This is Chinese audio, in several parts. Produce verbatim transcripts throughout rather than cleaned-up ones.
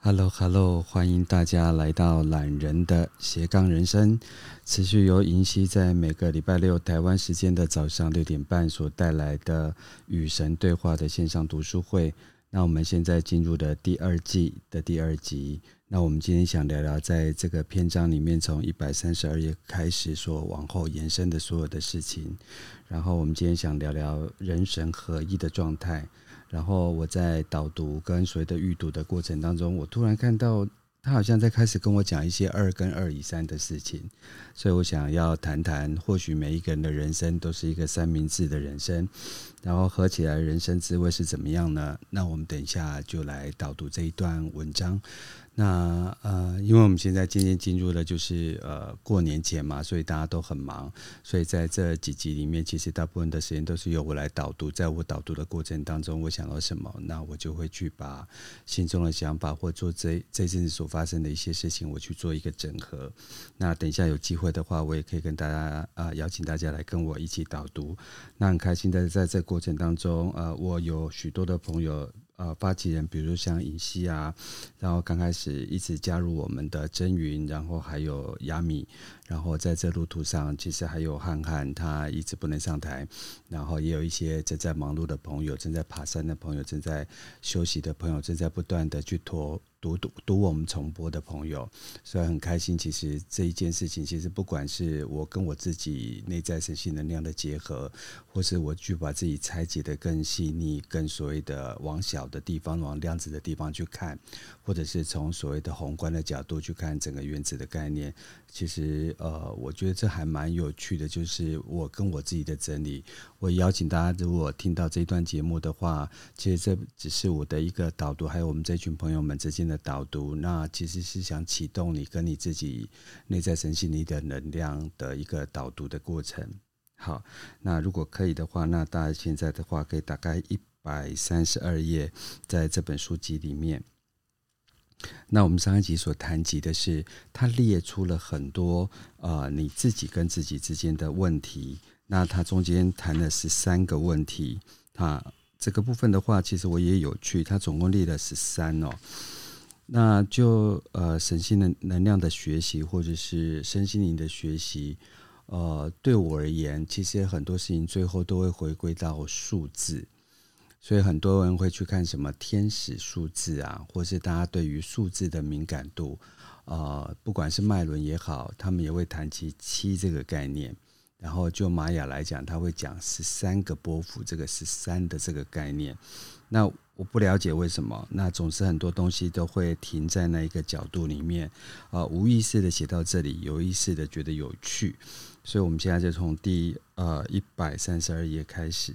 Hello Hello， 欢迎大家来到懒人的斜杠人生，持续由银溪在每个礼拜六台湾时间的早上六点半所带来的与神对话的线上读书会。那我们现在进入的第二季的第二集，那我们今天想聊聊在这个篇章里面从一百三十二页开始所往后延伸的所有的事情。然后我们今天想聊聊人神合一的状态。然后我在导读跟所谓的预读的过程当中，我突然看到他好像在开始跟我讲一些二跟二以三的事情，所以我想要谈谈，或许每一个人的人生都是一个三明治的人生，然后合起来人生滋味是怎么样呢？那我们等一下就来导读这一段文章。那呃，因为我们现在渐渐进入了就是呃过年前嘛，所以大家都很忙，所以在这几集里面，其实大部分的时间都是由我来导读。在我导读的过程当中，我想到什么，那我就会去把心中的想法或做这这阵子所发生的一些事情，我去做一个整合。那等一下有机会的话，我也可以跟大家啊、呃、邀请大家来跟我一起导读。那很开心的在这个过程当中，呃，我有许多的朋友。呃，发起人，比如像尹熙啊，然后刚开始一直加入我们的真云，然后还有亚米，然后在这路途上，其实还有汉汉，他一直不能上台，然后也有一些正在忙碌的朋友，正在爬山的朋友，正在休息的朋友，正在不断的去读读读我们重播的朋友，所以很开心。其实这一件事情，其实不管是我跟我自己内在神性能量的结合，或是我去把自己拆解的更细腻，更所谓的往小的地方、往量子的地方去看，或者是从所谓的宏观的角度去看整个原子的概念，其实呃，我觉得这还蛮有趣的，就是我跟我自己的整理。我邀请大家，如果听到这一段节目的话，其实这只是我的一个导读，还有我们这群朋友们之间的导读，那其实是想启动你跟你自己内在神性力的能量的一个导读的过程。好，那如果可以的话，那大家现在的话可以打开一百三十二页，在这本书籍里面。那我们上一集所谈及的是，他列出了很多呃你自己跟自己之间的问题。那他中间谈了十三个问题，啊，这个部分的话，其实我也有趣，他总共列了十三哦。那就呃神性的能量的学习，或者是身心灵的学习，呃，对我而言，其实很多事情最后都会回归到数字。所以很多人会去看什么天使数字啊，或是大家对于数字的敏感度，呃，不管是脉轮也好，他们也会谈及七这个概念。然后就玛雅来讲，他会讲十三个波符，这个十三的这个概念。那我不了解为什么，那总是很多东西都会停在那一个角度里面，呃，无意识的写到这里，有意识的觉得有趣。所以我们现在就从第呃一百三十二页开始。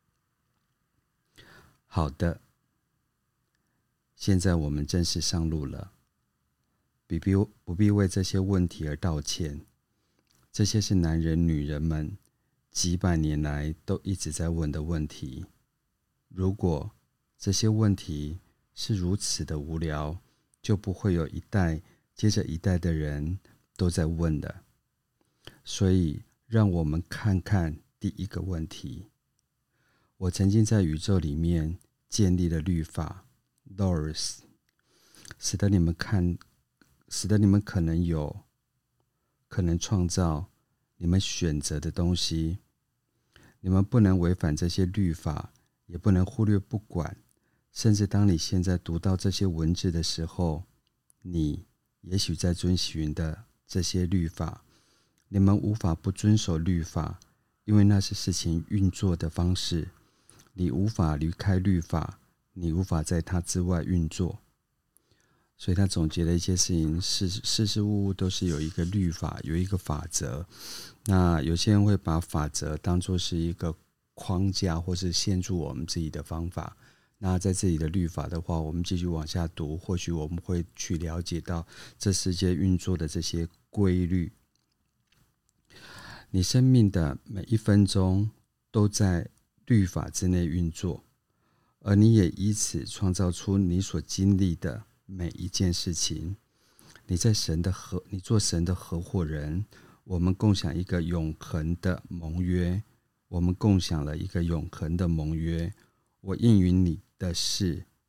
好的，现在我们正式上路了，不必不必为这些问题而道歉。这些是男人女人们几百年来都一直在问的问题。如果这些问题是如此的无聊，就不会有一代接着一代的人都在问的。所以让我们看看第一个问题。我曾经在宇宙里面建立了律法 laws， 使得你们看使得你们可能有可能创造你们选择的东西。你们不能违反这些律法，也不能忽略不管，甚至当你现在读到这些文字的时候，你也许在遵循的这些律法，你们无法不遵守律法，因为那是事情运作的方式。你无法离开律法，你无法在它之外运作。所以他总结了一些事情，事事事物物都是有一个律法，有一个法则。那有些人会把法则当作是一个框架，或是限住我们自己的方法。那在这里的律法的话，我们继续往下读，或许我们会去了解到这世界运作的这些规律。你生命的每一分钟都在律法之内运作，而你也以此创造出你所经历的每一件事情。你在神的合，你做神的合伙人，我们共享一个永恒的盟约。我们共享了一个永恒的盟约。我应允你的事，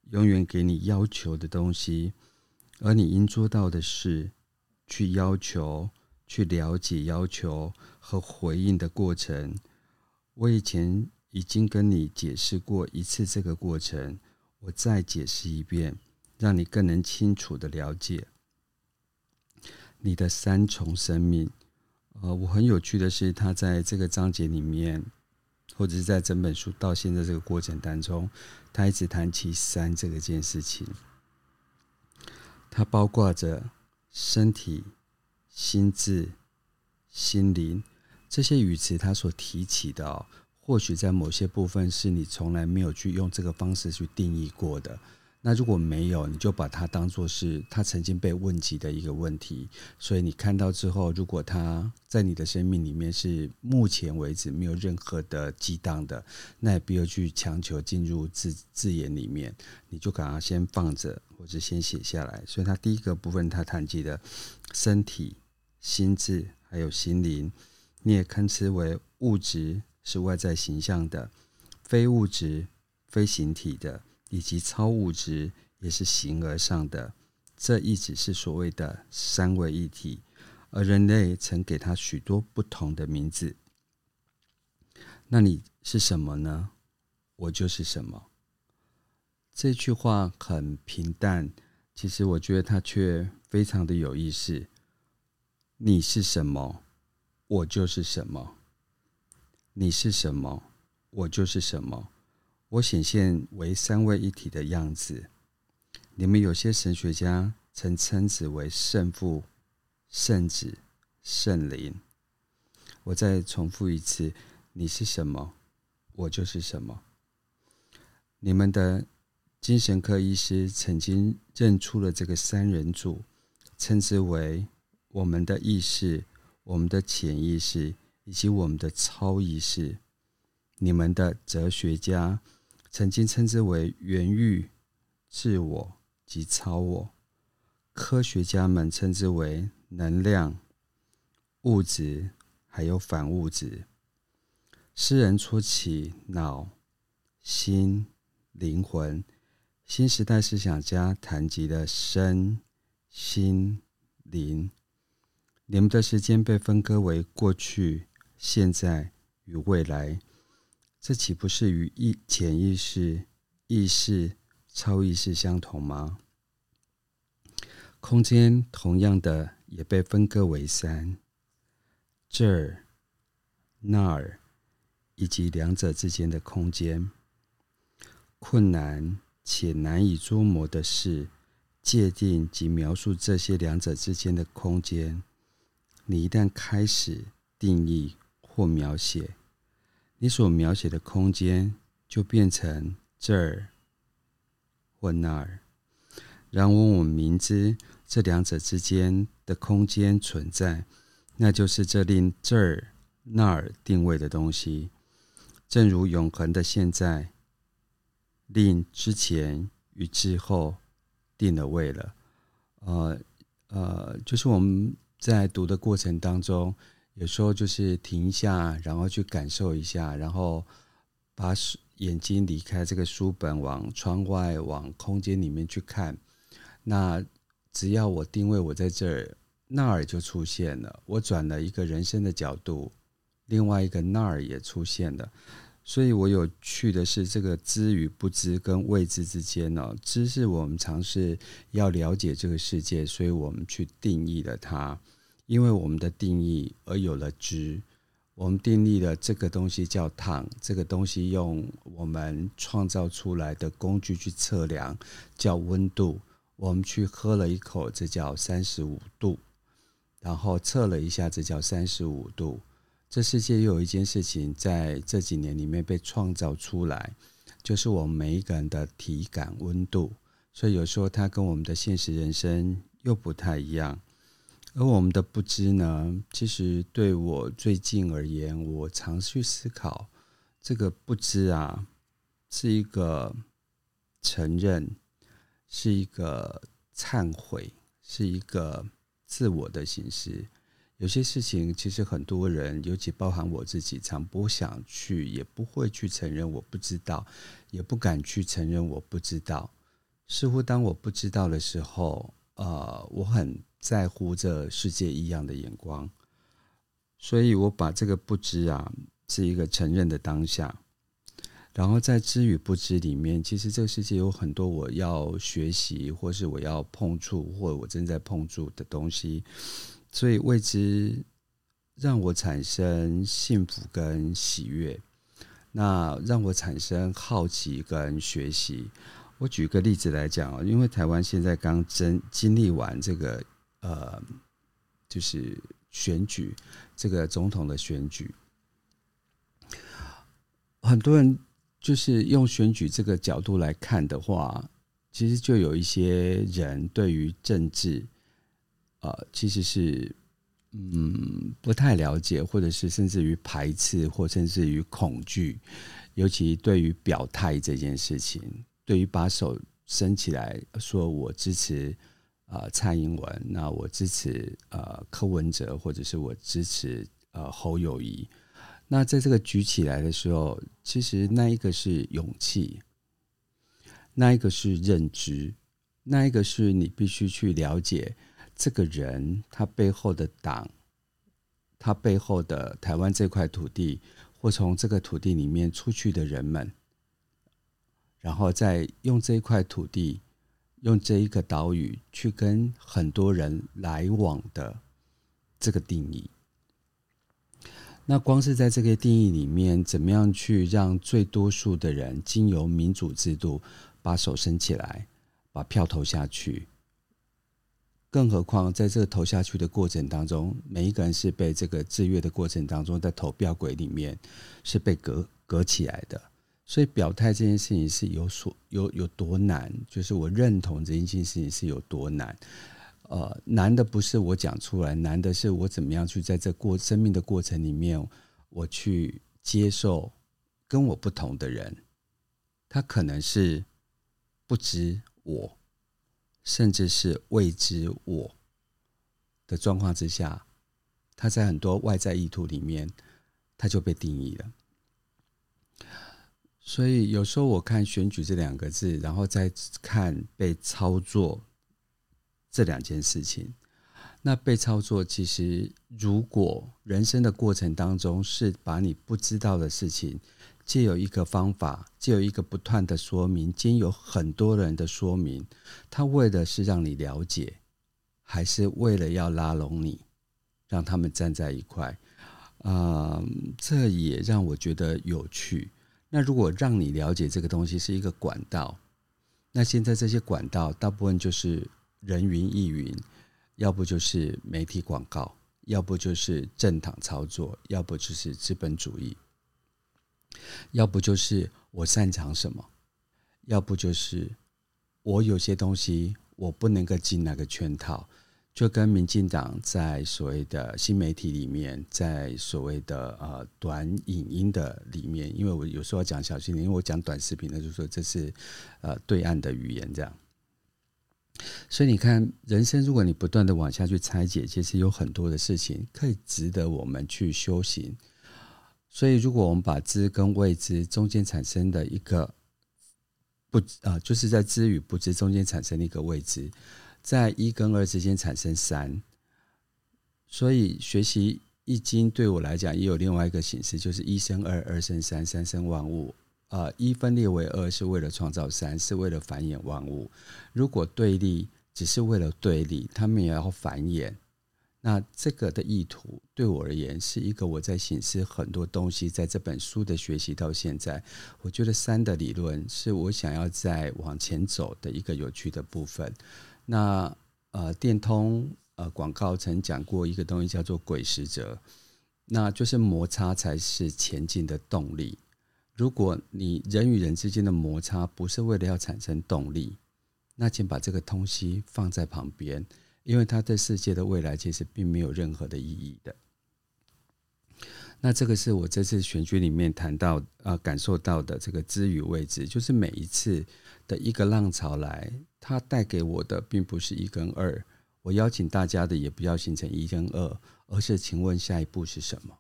永远给你要求的东西，而你应做到的是去要求、去了解要求和回应的过程。我以前已经跟你解释过一次这个过程，我再解释一遍，让你更能清楚的了解你的三重生命。呃，我很有趣的是，他在这个章节里面，或者是在整本书到现在这个过程当中，他一直谈起三这个件事情。它包括着身体、心智、心灵这些语词，他所提起的、哦、或许在某些部分是你从来没有去用这个方式去定义过的。那如果没有，你就把它当作是他曾经被问及的一个问题，所以你看到之后，如果他在你的生命里面是目前为止没有任何的激荡的，那也不要去强求进入 字, 字眼里面，你就赶快先放着，或者先写下来。所以他第一个部分他谈及的身体、心智还有心灵，你也看之为物质是外在形象的，非物质非形体的，以及超物质也是形而上的，这一直是所谓的三位一体，而人类曾给它许多不同的名字。那你是什么呢？我就是什么。这句话很平淡，其实我觉得它却非常的有意思。你是什么？我就是什么。你是什么？我就是什么。我显现为三位一体的样子。你们有些神学家曾称之为圣父、圣子、圣灵。我再重复一次，你是什么？我就是什么。你们的精神科医师曾经认出了这个三人组，称之为我们的意识、我们的潜意识以及我们的超意识。你们的哲学家曾经称之为原欲、自我及超我。科学家们称之为能量、物质还有反物质。诗人说起脑、心、灵魂，新时代思想家谈及了身、心、灵。你们的时间被分割为过去、现在与未来，这岂不是与潜意识、意识、超意识相同吗？空间同样的也被分割为三，这儿、那儿以及两者之间的空间。困难且难以捉摸的是界定及描述这些两者之间的空间。你一旦开始定义或描写，你所描写的空间就变成这儿或那儿。然而我们明知这两者之间的空间存在，那就是这令这儿那儿定位的东西。正如永恒的现在令之前与之后定了位了。呃呃，就是我们在读的过程当中，有时候就是停一下，然后去感受一下，然后把眼睛离开这个书本，往窗外、往空间里面去看。那只要我定位我在这儿，那儿就出现了。我转了一个人生的角度，另外一个那儿也出现了。所以我有趣的是，这个知与不知跟未知之间呢、哦，知是我们尝试要了解这个世界，所以我们去定义了它。因为我们的定义而有了知，我们定义了这个东西叫烫，这个东西用我们创造出来的工具去测量，叫温度。我们去喝了一口，这叫三十五度，然后测了一下，这叫三十五度。这世界又有一件事情在这几年里面被创造出来，就是我们每一个人的体感温度。所以有时候它跟我们的现实人生又不太一样。而我们的不知呢，其实对我最近而言，我常去思考，这个不知啊，是一个承认，是一个忏悔，是一个自我的形式。有些事情其实很多人，尤其包含我自己，常不想去，也不会去承认我不知道，也不敢去承认我不知道。 似乎当我不知道的时候，呃，我很在乎这世界异样的眼光，所以我把这个不知啊，是一个承认的当下。然后在知与不知里面，其实这个世界有很多我要学习，或是我要碰触，或者我正在碰触的东西，所以未知让我产生幸福跟喜悦，那让我产生好奇跟学习。我举个例子来讲，因为台湾现在刚经历完这个呃，就是选举，这个总统的选举，很多人就是用选举这个角度来看的话，其实就有一些人对于政治，呃，其实是嗯不太了解，或者是甚至于排斥，或甚至于恐惧，尤其对于表态这件事情，对于把手伸起来说我支持呃蔡英文，那我支持呃柯文哲，或者是我支持呃侯友宜。那在这个举起来的时候，其实那一个是勇气，那一个是认知，那一个是你必须去了解这个人他背后的党，他背后的台湾这块土地，或从这个土地里面出去的人们，然后再用这一块土地，用这一个岛屿去跟很多人来往的这个定义。那光是在这个定义里面，怎么样去让最多数的人经由民主制度把手伸起来，把票投下去？更何况在这个投下去的过程当中，每一个人是被这个制约的过程当中，在投票轨里面是被隔隔起来的。所以表态这件事情是有所有有多难，就是我认同这件事情是有多难。呃，难的不是我讲出来，难的是我怎么样去在这过生命的过程里面，我去接受跟我不同的人，他可能是不知我，甚至是未知我的状况之下，他在很多外在意图里面，他就被定义了。所以有时候我看选举这两个字，然后再看被操作这两件事情，那被操作其实如果人生的过程当中是把你不知道的事情藉由一个方法，藉由一个不断的说明，经由很多人的说明，他为的是让你了解，还是为了要拉拢你，让他们站在一块、呃、这也让我觉得有趣。那如果让你了解这个东西是一个管道，那现在这些管道大部分就是人云亦云，要不就是媒体广告，要不就是政党操作，要不就是资本主义，要不就是我擅长什么，要不就是我有些东西我不能够进那个圈套。就跟民进党在所谓的新媒体里面，在所谓的呃短影音的里面，因为我有时候要讲小心点，因为我讲短视频呢，就说这是呃对岸的语言这样。所以你看，人生如果你不断的往下去拆解，其实有很多的事情可以值得我们去修行。所以如果我们把知跟未知中间产生的一个不呃，就是在知与不知中间产生的一个未知，在一跟二之间产生三，所以学习易经对我来讲也有另外一个形式，就是一生二，二生三，三生万物。呃，一分裂为二是为了创造三，是为了繁衍万物。如果对立只是为了对立，他们也要繁衍。那这个的意图对我而言是一个我在省思很多东西，在这本书的学习到现在，我觉得三的理论是我想要再往前走的一个有趣的部分。那呃，电通呃广告曾讲过一个东西叫做鬼使者，那就是摩擦才是前进的动力。如果你人与人之间的摩擦不是为了要产生动力，那请把这个东西放在旁边，因为它对世界的未来其实并没有任何的意义的。那这个是我这次选举里面谈到、呃、感受到的这个知与未知，就是每一次的一个浪潮来，它带给我的并不是一跟二，我邀请大家的也不要形成一跟二，而是请问下一步是什么。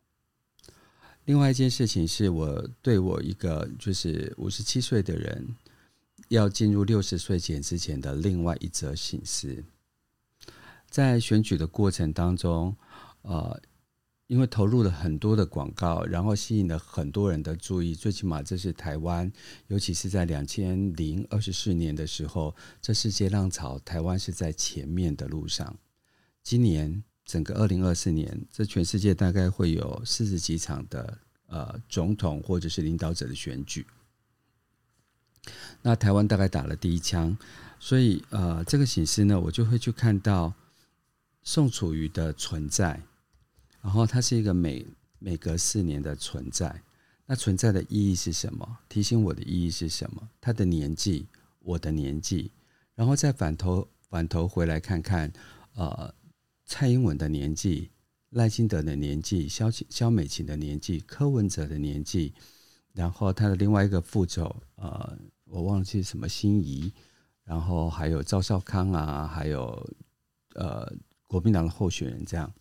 另外一件事情是我对我一个就是五十七岁的人， 要进入六十岁前之前的另外一则醒思。在选举的过程当中，呃，因为投入了很多的广告，然后吸引了很多人的注意，最起码这是台湾，尤其是在两千零二十四年的时候，这世界浪潮，台湾是在前面的路上。今年整个二零二四年，这全世界大概会有四十几场的呃总统或者是领导者的选举。那台湾大概打了第一枪，所以呃这个醒思呢，我就会去看到宋楚瑜的存在，然后它是一个每每隔四年的存在。那存在的意义是什么？提醒我的意义是什么？他的年纪，我的年纪，然后再反头反头回来看看，呃，蔡英文的年纪、赖清德的年纪、萧萧美琴的年纪、柯文哲的年纪，然后他的另外一个副手，呃，我忘记什么心仪，然后还有赵少康啊，还有呃国民党的候选人这样。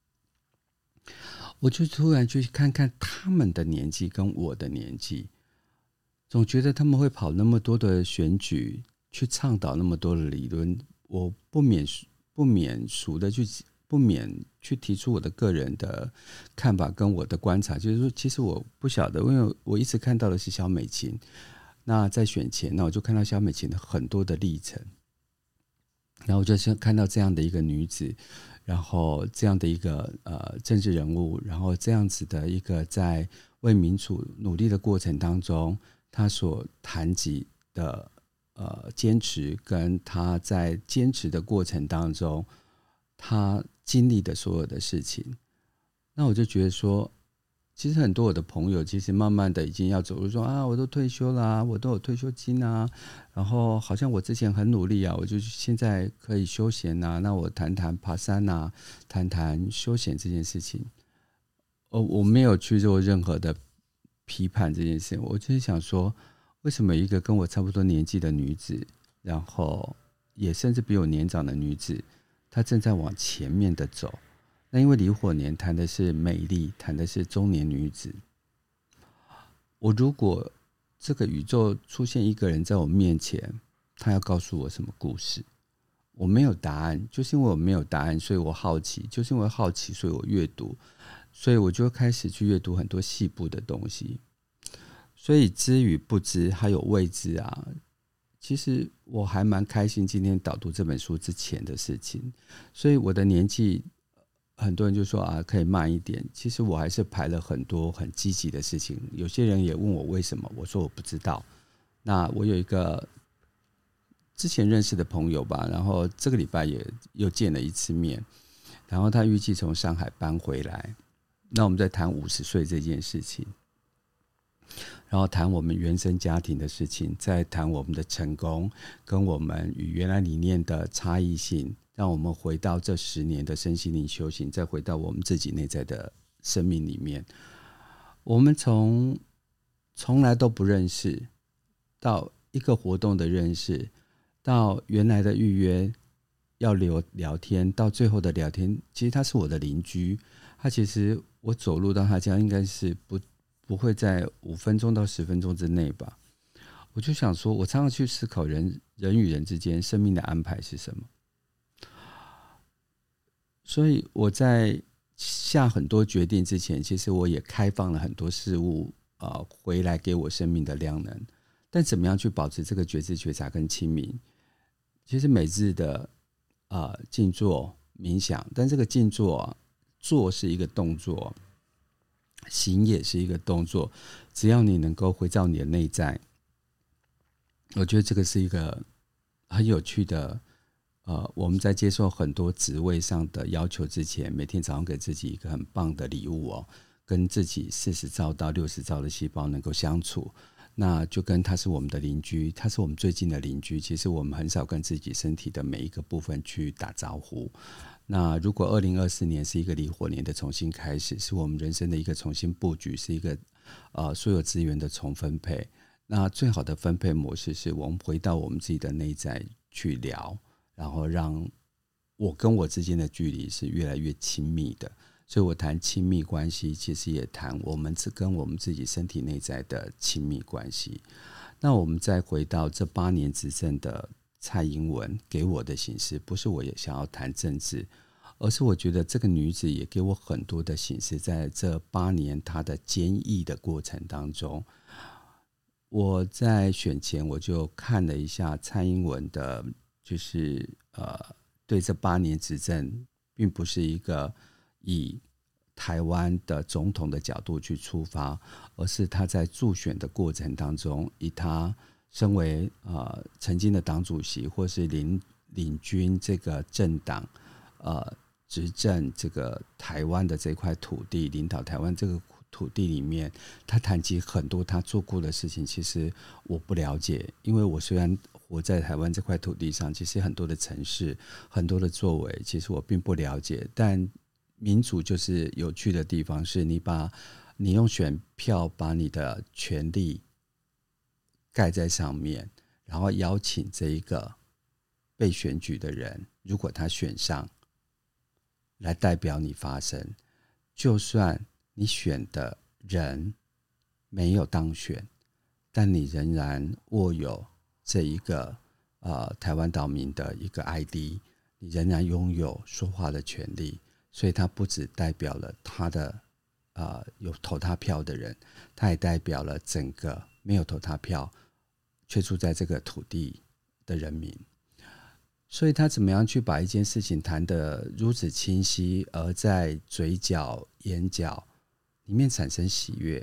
我就突然去看看他们的年纪跟我的年纪，总觉得他们会跑那么多的选举，去倡导那么多的理论，我不免不免俗的去不免去提出我的个人的看法跟我的观察，就是说，其实我不晓得，因为我一直看到的是萧美琴，那在选前，那我就看到萧美琴的很多的历程，然后我就看到这样的一个女子。然后这样的一个呃政治人物，然后这样子的一个在为民主努力的过程当中，他所谈及的呃坚持，跟他在坚持的过程当中，他经历的所有的事情，那我就觉得说，其实很多我的朋友，其实慢慢的已经要走入说啊，我都退休啦、啊，我都有退休金啊，然后好像我之前很努力啊，我就现在可以休闲啊，那我谈谈爬山啊，谈谈休闲这件事情。哦，我没有去做任何的批判这件事情，我就是想说，为什么一个跟我差不多年纪的女子，然后也甚至比我年长的女子，她正在往前面的走。那因为李火年谈的是美丽，谈的是中年女子。我如果这个宇宙出现一个人在我面前，他要告诉我什么故事？我没有答案，就是因为我没有答案，所以我好奇，就是因为好奇，所以我阅读，所以我就开始去阅读很多细部的东西。所以知与不知，还有未知啊，其实我还蛮开心今天导读这本书之前的事情。所以我的年纪，很多人就说啊，可以慢一点。其实我还是排了很多很积极的事情。有些人也问我为什么，我说我不知道。那我有一个之前认识的朋友吧，然后这个礼拜也又见了一次面，然后他预计从上海搬回来。那我们在谈五十岁这件事情，然后谈我们原生家庭的事情，再谈我们的成功跟我们与原来理念的差异性。让我们回到这十年的身心灵修行，再回到我们自己内在的生命里面。我们从从来都不认识，到一个活动的认识，到原来的预约要聊聊天，到最后的聊天，其实他是我的邻居。他其实我走路到他家应该是不不会在五分钟到十分钟之内吧。我就想说，我常常去思考人人与人之间生命的安排是什么。所以我在下很多决定之前，其实我也开放了很多事物、呃、回来给我生命的量能。但怎么样去保持这个觉知觉察跟清明，其实每日的呃静坐冥想，但这个静坐、啊、坐是一个动作，行也是一个动作，只要你能够回到你的内在，我觉得这个是一个很有趣的呃，我们在接受很多职位上的要求之前，每天早上给自己一个很棒的礼物哦，跟自己四十兆到六十兆的细胞能够相处，那就跟他是我们的邻居，他是我们最近的邻居。其实我们很少跟自己身体的每一个部分去打招呼。那如果二零二四年是一个离火年的重新开始，是我们人生的一个重新布局，是一个呃所有资源的重分配。那最好的分配模式是我们回到我们自己的内在去聊。然后让我跟我之间的距离是越来越亲密的。 所以我谈亲密关系，其实也谈我们跟我们自己身体内在的亲密关系。那我们再回到这八年执政的蔡英文给我的形式，不是我也想要谈政治，而是我觉得这个女子也给我很多的形式，在这八年她的坚毅的过程当中，我在选前我就看了一下蔡英文的，就是呃，对这八年执政，并不是一个以台湾的总统的角度去出发，而是他在助选的过程当中，以他身为呃曾经的党主席，或是领领军这个政党呃执政这个台湾的这块土地，领导台湾这个土地里面，他谈及很多他做过的事情，其实我不了解，因为我虽然活在台湾这块土地上，其实很多的城市，很多的作为，其实我并不了解。但民主就是有趣的地方，是你把你用选票把你的权利盖在上面，然后邀请这一个被选举的人，如果他选上，来代表你发声，就算你选的人没有当选，但你仍然握有这一个呃台湾岛民的一个 I D， 你仍然拥有说话的权利。所以他不只代表了他的呃有投他票的人，他也代表了整个没有投他票却住在这个土地的人民。所以他怎么样去把一件事情谈得如此清晰，而在嘴角眼角里面产生喜悦，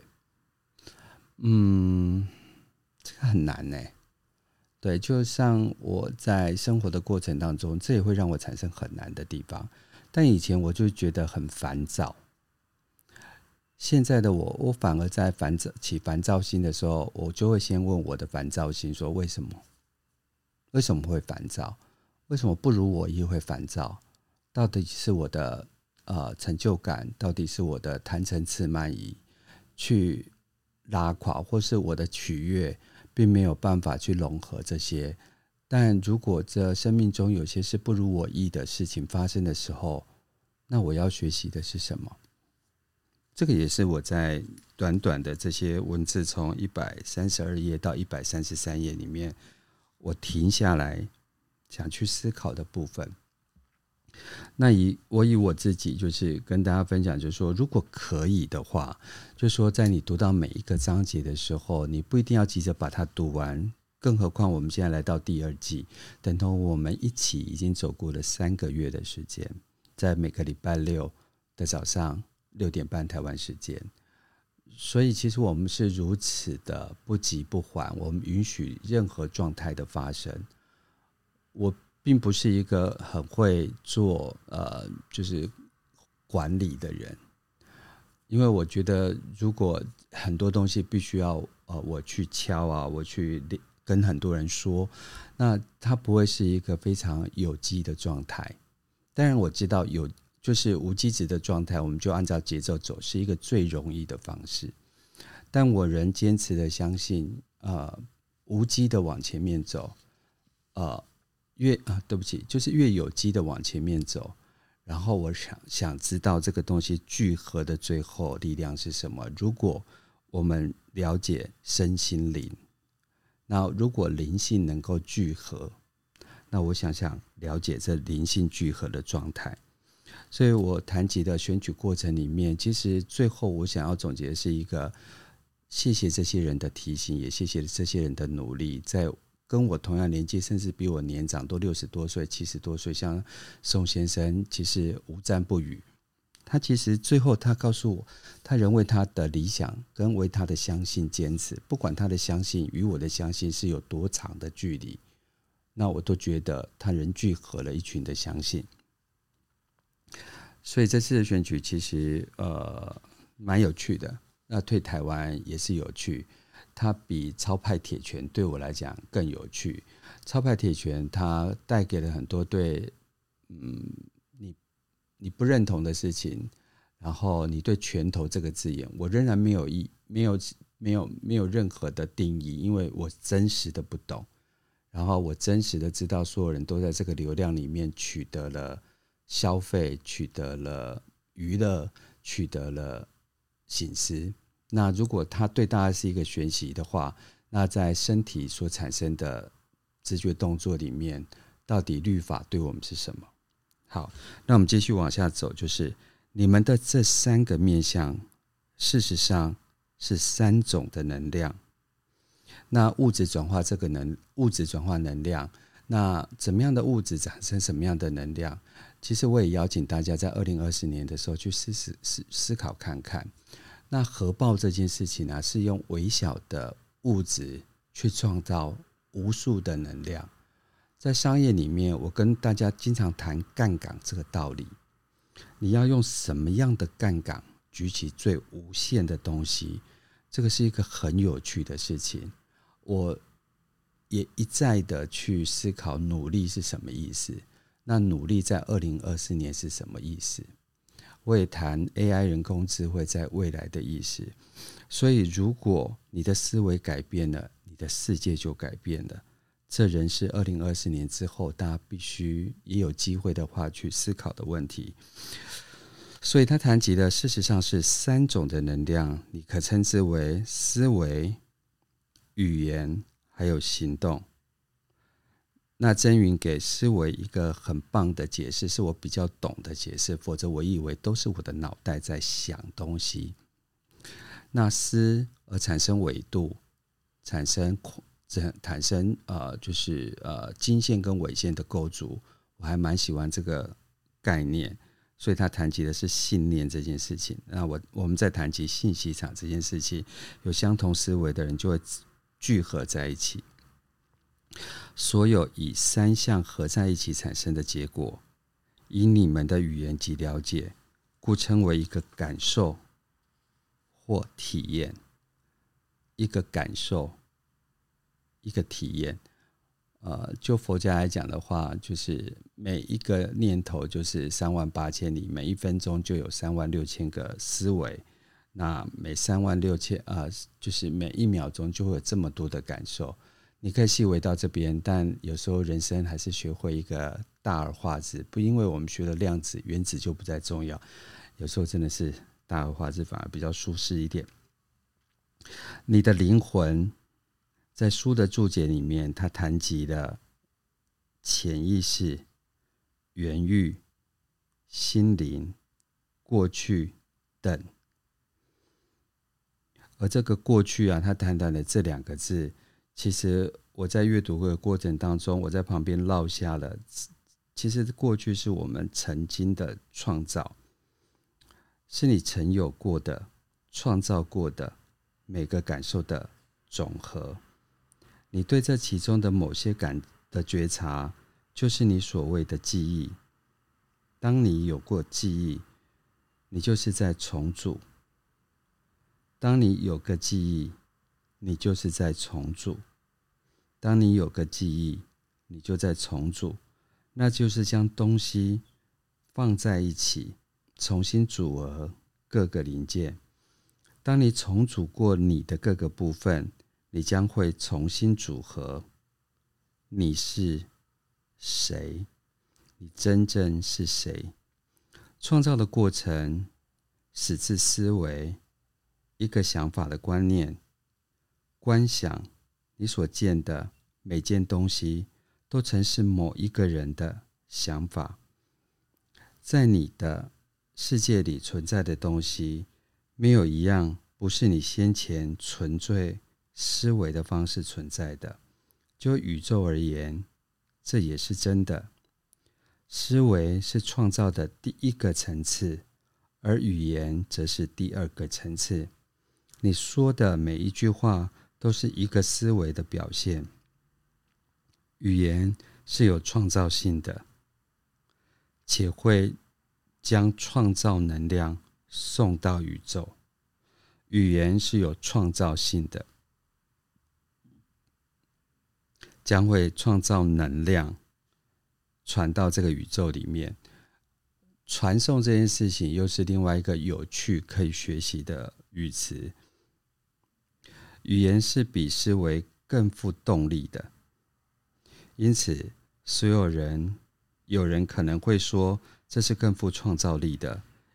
嗯，这个很难耶。对，就像我在生活的过程当中，这也会让我产生很难的地方。但以前我就觉得很烦躁，现在的我，我反而在烦躁起烦躁心的时候，我就会先问我的烦躁心说：为什么？为什么会烦躁？为什么不如我意会烦躁？到底是我的呃成就感，到底是我的贪嗔痴慢疑去拉垮，或是我的取悦并没有办法去融合这些？但如果这生命中有些是不如我意的事情发生的时候，那我要学习的是什么？这个也是我在短短的这些文字，从一百三十二页到一百三十三页里面，我停下来想去思考的部分。那以我以我自己就是跟大家分享，就是说，如果可以的话，就是说在你读到每一个章节的时候，你不一定要急着把它读完。更何况我们现在来到第二季，等同我们一起已经走过了三个月的时间，在每个礼拜六的早上六点半台湾时间。所以其实我们是如此的不急不缓，我们允许任何状态的发生。我并不是一个很会做呃就是管理的人，因为我觉得如果很多东西必须要呃我去敲啊，我去跟很多人说，那它不会是一个非常有机的状态。当然我知道有就是无机质的状态，我们就按照节奏走，是一个最容易的方式。但我仍坚持的相信，呃，无机的往前面走，呃，越啊，对不起，就是越有机的往前面走。然后我想想知道这个东西聚合的最后力量是什么。如果我们了解身心灵，那如果灵性能够聚合，那我想想了解这灵性聚合的状态。所以我谈及的选举过程里面，其实最后我想要总结的是一个谢谢这些人的提醒，也谢谢这些人的努力，在跟我同样年纪甚至比我年长都六十多岁七十多岁，像宋先生其实无战不语。他其实最后他告诉我，他仍为他的理想跟为他的相信坚持，不管他的相信与我的相信是有多长的距离，那我都觉得他仍聚合了一群的相信。所以这次的选举其实呃蛮有趣的，那对台湾也是有趣，它比超派铁拳对我来讲更有趣。超派铁拳它带给了很多对嗯你你不认同的事情，然后你对拳头这个字眼，我仍然没有意没有没有没有任何的定义，因为我真实的不懂，然后我真实的知道所有人都在这个流量里面取得了消费，取得了娱乐取得了省思。那如果它对大家是一个学习的话，那在身体所产生的直觉动作里面，到底律法对我们是什么？好，那我们继续往下走，就是你们的这三个面向，事实上是三种的能量。那物质转化这个能，物质转化能量，那怎么样的物质产生什么样的能量？其实我也邀请大家在二零二四年的时候去思思思思考看看。那核爆这件事情呢、啊，是用微小的物质去创造无数的能量。在商业里面，我跟大家经常谈杠杆这个道理。你要用什么样的杠杆举起最无限的东西，这个是一个很有趣的事情。我也一再的去思考努力是什么意思，那努力在二零二四年是什么意思？我也谈 A I 人工智慧在未来的意思。所以如果你的思维改变了，你的世界就改变了。这仍是二零二四年之后大家必须也有机会的话去思考的问题。所以他谈及的事实上是三种的能量，你可称之为思维、语言还有行动。那真云给思维一个很棒的解释，是我比较懂的解释，否则我以为都是我的脑袋在想东西。那思而产生纬度，产生产生呃就是呃经线跟纬线的构筑，我还蛮喜欢这个概念。所以他谈及的是信念这件事情。那我我们在谈及信息场这件事情，有相同思维的人就会聚合在一起。所有以三项合在一起产生的结果，以你们的语言及了解，故称为一个感受或体验。一个感受，一个体验。呃，就佛家来讲的话，就是每一个念头就是三万八千里，每一分钟就有三万六千个思维。那每三万六千呃，就是每一秒钟就会有这么多的感受。你可以细微到这边，但有时候人生还是学会一个大而化之，不因为我们学了量子原子就不再重要，有时候真的是大而化之反而比较舒适一点。你的灵魂在书的注解里面，他谈及了潜意识、原欲、心灵、过去等。而这个过去啊，他谈到的这两个字，其实我在阅读的过程当中，我在旁边落下了。其实过去是我们曾经的创造，是你曾有过的、创造过的每个感受的总和。你对这其中的某些感的觉察，就是你所谓的记忆。当你有过记忆，你就是在重组。当你有个记忆，你就是在重组。当你有个记忆，你就在重组，那就是将东西放在一起，重新组合各个零件。当你重组过你的各个部分，你将会重新组合。你是谁？你真正是谁？创造的过程始自思维，一个想法的观念。观想你所见的每件东西都曾是某一个人的想法。在你的世界里存在的东西，没有一样不是你先前纯粹思维的方式存在的。就宇宙而言，这也是真的。思维是创造的第一个层次，而语言则是第二个层次。你说的每一句话都是一个思维的表现。语言是有创造性的，且会将创造能量送到宇宙。语言是有创造性的，将会创造能量传到这个宇宙里面。传送这件事情又是另外一个有趣可以学习的语词。语言是比思维更富动力的，因此所有人有人可能会说这是更富创造力的，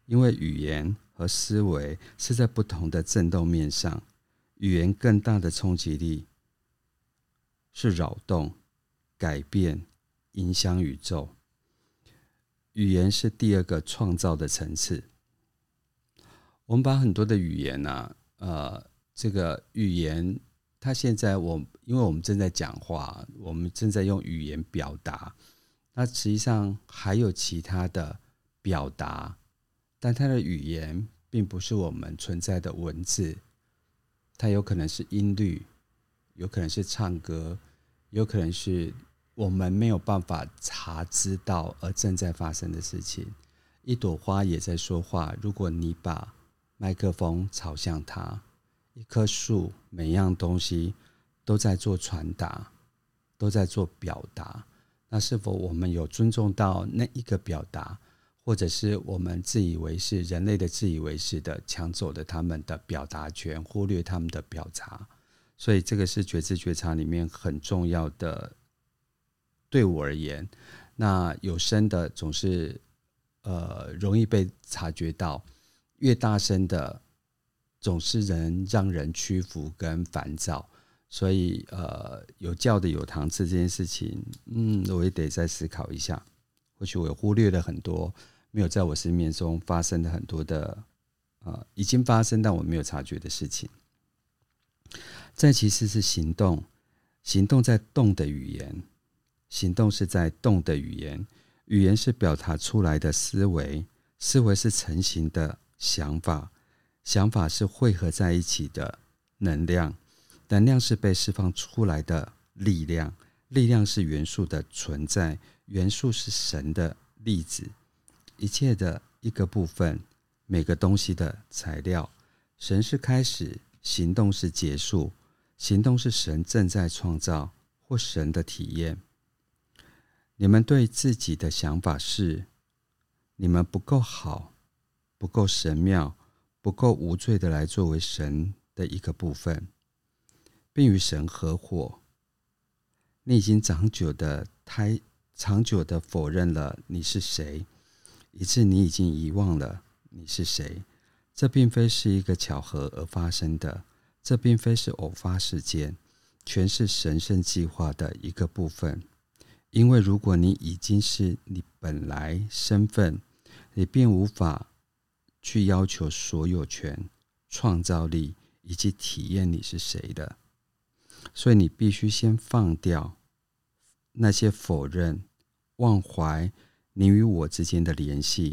因为语言和思维是在不同的振动面上，语言更大的冲击力是扰动、改变、影响宇宙。语言是第二个创造的层次。我们把很多的语言啊，呃，这个语言，它现在我因为我们正在讲话，我们正在用语言表达，那实际上还有其他的表达，但它的语言并不是我们存在的文字，它有可能是音律，有可能是唱歌，有可能是我们没有办法察知到而正在发生的事情。一朵花也在说话，如果你把麦克风朝向它，一棵树，每样东西都在做传达，都在做表达。那是否我们有尊重到那一个表达，或者是我们自以为是，人类的自以为是的抢走了他们的表达权，忽略他们的表达？所以这个是觉知觉察里面很重要的。对我而言，那有声的总是呃容易被察觉到，越大声的总是能让人屈服跟烦躁。所以呃有教的有堂次这件事情，嗯，我也得再思考一下。或许我有忽略了很多没有在我生命中发生的很多的呃已经发生但我没有察觉的事情。再其次是行动，行动在动的语言，行动是在动的语言，语言是表达出来的思维，思维是成型的想法，想法是汇合在一起的能量，能量是被释放出来的力量，力量是元素的存在，元素是神的粒子，一切的一个部分，每个东西的材料。神是开始，行动是结束，行动是神正在创造或神的体验。你们对自己的想法是，你们不够好，不够神妙，不够无罪的来作为神的一个部分，并与神合伙。你已经长久的太长久的否认了你是谁，以致你已经遗忘了你是谁。这并非是一个巧合而发生的，这并非是偶发事件，全是神圣计划的一个部分。因为如果你已经是你本来身份，你便无法去要求所有权、创造力以及体验你是谁的。所以你必须先放掉那些否认、忘怀你与我之间的联系，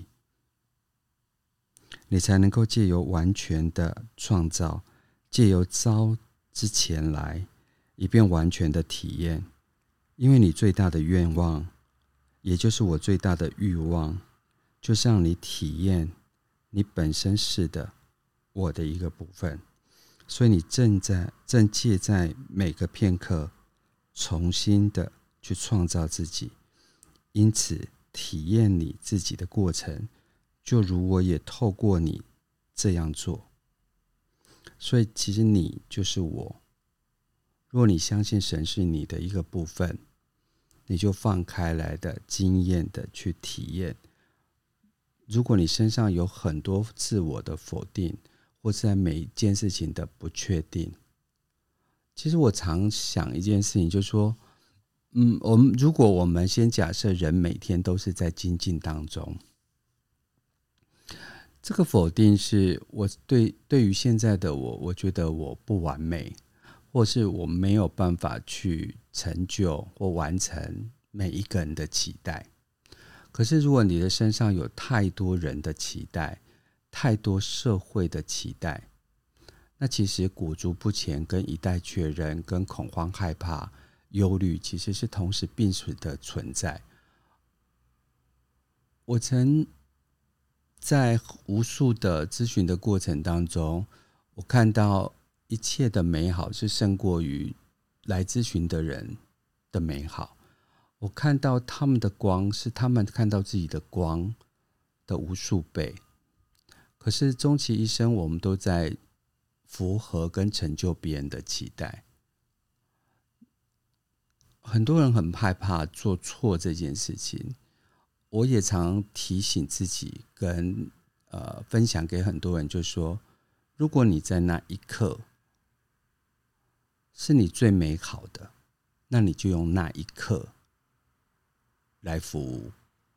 你才能够借由完全的创造，借由招之前来，以便完全的体验。因为你最大的愿望，也就是我最大的欲望，就是让你体验你本身是的我的一个部分。所以你正在正借在每个片刻重新的去创造自己，因此体验你自己的过程，就如我也透过你这样做。所以其实你就是我。若你相信神是你的一个部分，你就放开来的经验的去体验。如果你身上有很多自我的否定，或是在每一件事情的不确定，其实我常想一件事情，就是说嗯，我们如果我们先假设人每天都是在精进当中，这个否定是我对对于现在的我，我觉得我不完美，或是我没有办法去成就或完成每一个人的期待。可是如果你的身上有太多人的期待，太多社会的期待，那其实裹足不前跟一待确认跟恐慌害怕忧虑其实是同时并存的存在。我曾在无数的咨询的过程当中，我看到一切的美好是胜过于来咨询的人的美好。我看到他们的光是他们看到自己的光的无数倍。可是终其一生，我们都在符合跟成就别人的期待。很多人很害怕做错这件事情，我也常提醒自己跟呃分享给很多人，就说如果你在那一刻是你最美好的，那你就用那一刻来服务。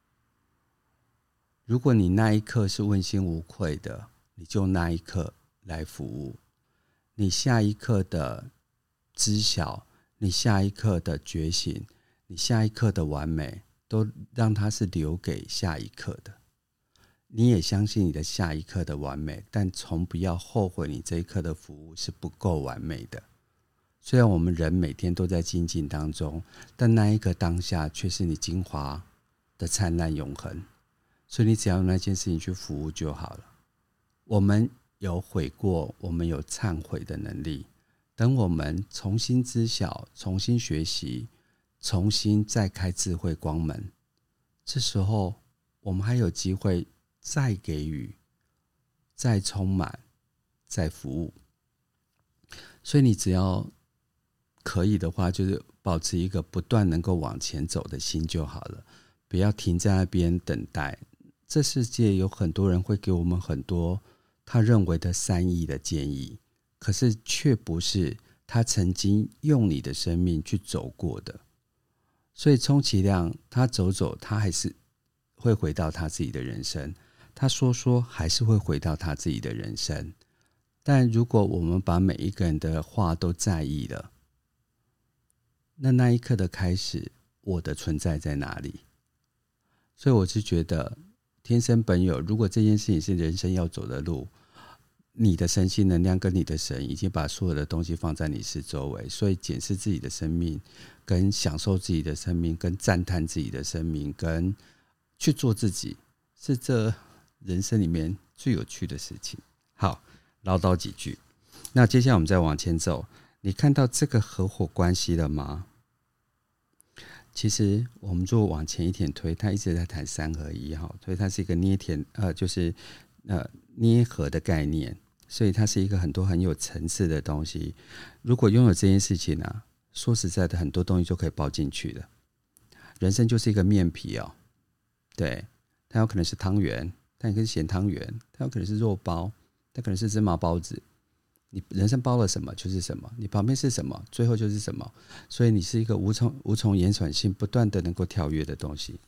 如果你那一刻是问心无愧的，你就那一刻来服务。你下一刻的知晓，你下一刻的觉醒，你下一刻的完美，都让它是留给下一刻的。你也相信你的下一刻的完美，但从不要后悔你这一刻的服务是不够完美的。虽然我们人每天都在精进当中，但那一个当下却是你精华的灿烂永恒。所以你只要用那件事情去服务就好了。我们有悔过，我们有忏悔的能力。等我们重新知晓，重新学习，重新再开智慧光门，这时候我们还有机会再给予，再充满，再服务。所以你只要可以的话，就是保持一个不断能够往前走的心就好了，不要停在那边等待。这世界有很多人会给我们很多他认为的善意的建议，可是却不是他曾经用你的生命去走过的。所以充其量他走走，他还是会回到他自己的人生，他说说还是会回到他自己的人生。但如果我们把每一个人的话都在意了，那那一刻的开始，我的存在在哪里？所以我是觉得天生本有，如果这件事情是人生要走的路，你的神性能量跟你的神已经把所有的东西放在你四周围，所以检视自己的生命，跟享受自己的生命，跟赞叹自己的生命，跟去做自己，是这人生里面最有趣的事情。好，唠叨几句。那接下来我们再往前走，你看到这个合伙关系了吗？其实我们就往前一点推，他一直在谈三合一，所以它是一个捏甜呃，就是呃捏合的概念，所以它是一个很多很有层次的东西。如果拥有这件事情啊，说实在的，很多东西就可以包进去了。人生就是一个面皮哦，对，它有可能是汤圆，它也可以是咸汤圆，它有可能是肉包，它可能是芝麻包子。你人生包了什么就是什么，你旁边是什么，最后就是什么。所以你是一个无从无从延展性不断的能够跳跃的东西。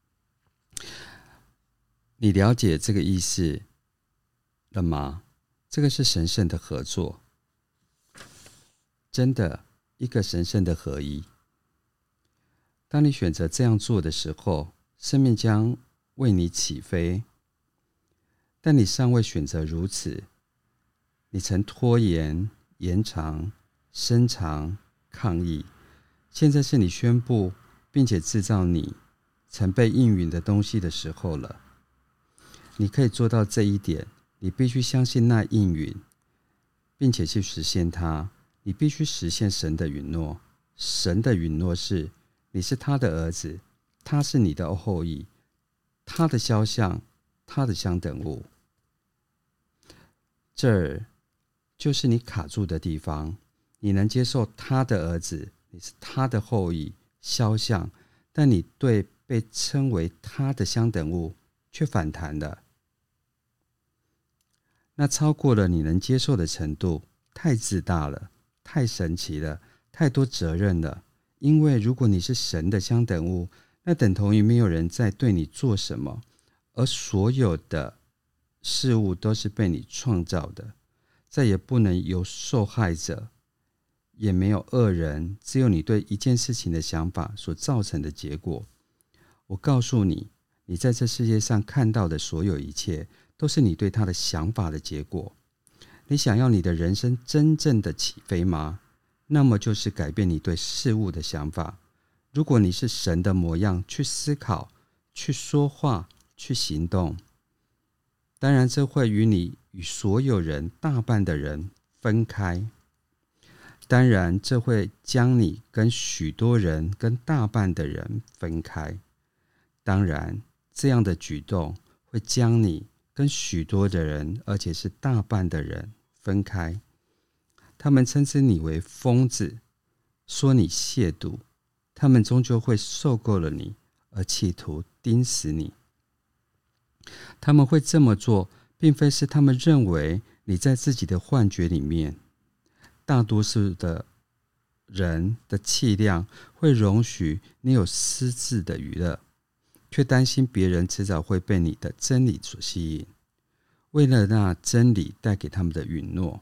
你了解这个意思了吗？这个是神圣的合作，真的一个神圣的合一。当你选择这样做的时候，生命将为你起飞，但你尚未选择如此。你曾拖延、延长、伸长、抗议，现在是你宣布并且制造你曾被应允的东西的时候了。你可以做到这一点，你必须相信那应允，并且去实现它。你必须实现神的允诺。神的允诺是，你是他的儿子，他是你的后裔，他的肖像，他的相等物。这儿就是你卡住的地方。你能接受他的儿子，你是他的后裔、肖像，但你对被称为他的相等物却反弹了。那超过了你能接受的程度，太自大了，太神奇了，太多责任了。因为如果你是神的相等物，那等同于没有人在对你做什么，而所有的事物都是被你创造的。再也不能有受害者，也没有恶人，只有你对一件事情的想法所造成的结果。我告诉你，你在这世界上看到的所有一切，都是你对他的想法的结果。你想要你的人生真正的起飞吗？那么就是改变你对事物的想法。如果你是神的模样，去思考，去说话，去行动，当然这会与你与所有人大半的人分开。当然这会将你跟许多人跟大半的人分开。当然这样的举动会将你跟许多的人，而且是大半的人分开。他们称之你为疯子，说你亵渎，他们终究会受够了你，而企图钉死你。他们会这么做， 并非是他们认为你在自己的幻觉里面。大多数的人的气量会容许你有私自的娱乐，却担心别人迟早会被你的真理所吸引，为了那真理带给他们的允诺。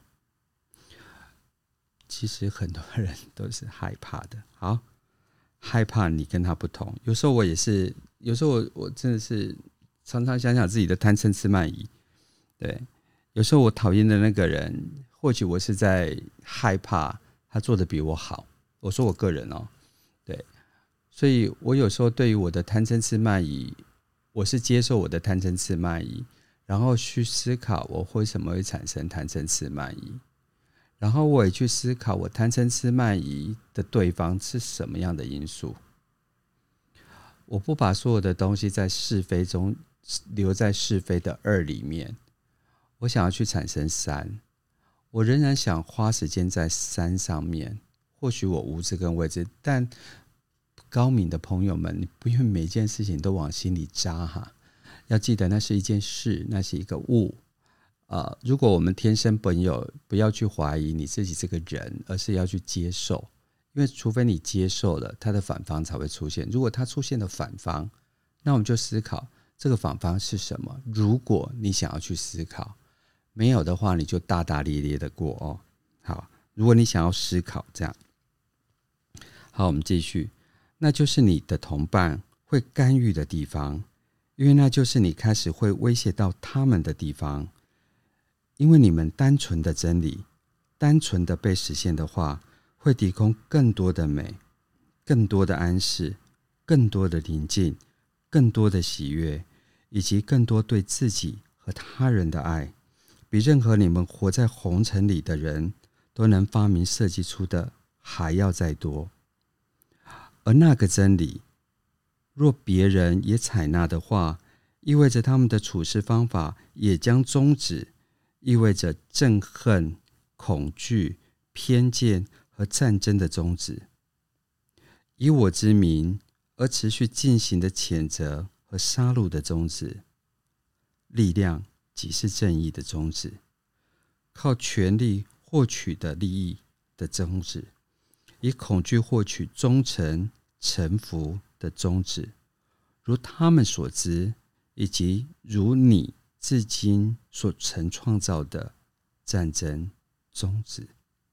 其实很多人都是害怕的，好，害怕你跟他不同。有时候我也是，有时候 我, 我真的是常常想想自己的贪嗔痴慢疑。对，有时候我讨厌的那个人，或许我是在害怕他做的比我好。我说我个人哦，对，所以我有时候对于我的贪嗔痴慢疑，我是接受我的贪嗔痴慢疑，然后去思考我为什么会产生贪嗔痴慢疑，然后我也去思考我贪嗔痴慢疑的对方是什么样的因素。我不把所有的东西在是非中留在是非的二里面，我想要去产生三，我仍然想花时间在三上面。或许我无知跟未知，但高明的朋友们，你不用每件事情都往心里扎哈。要记得那是一件事，那是一个物。呃，如果我们天生本有，不要去怀疑你自己这个人，而是要去接受。因为除非你接受了，它的反方才会出现。如果它出现了反方，那我们就思考这个反方是什么。如果你想要去思考，没有的话，你就大大咧咧的过哦。好，如果你想要思考，这样。好，我们继续。那就是你的同伴会干预的地方，因为那就是你开始会威胁到他们的地方。因为你们单纯的真理，单纯的被实现的话，会提供更多的美，更多的安适，更多的宁静，更多的喜悦，以及更多对自己和他人的爱，比任何你们活在红尘里的人都能发明设计出的还要再多。而那个真理，若别人也采纳的话，意味着他们的处事方法也将终止，意味着憎恨、恐惧、偏见和战争的终止。以我之名而持续进行的谴责和杀戮的终止。力量即是正义的终止，靠权力获取的利益的终止，以恐惧获取忠诚、臣服的宗旨，如他们所知，以及如你至今所曾创造的战争宗旨。